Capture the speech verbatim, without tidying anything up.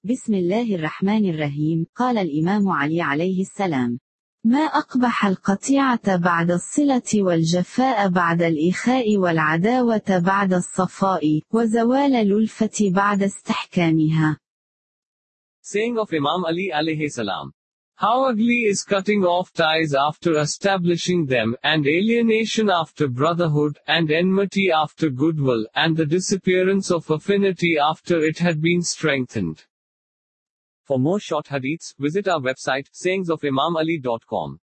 بسم الله الرحمن الرحيم. قال الإمام علي عليه السلام: ما أقبح القطيعة بعد الصلة والجفاء بعد الإخاء والعداوة بعد الصفاء وزوال الألفة بعد استحكامها. Saying of Imam Ali alayhi salam. How ugly is cutting off ties after establishing them, and alienation after brotherhood, and enmity after goodwill, and the disappearance of affinity after it had been strengthened. For more short hadiths, visit our website sayings of imam ali dot com.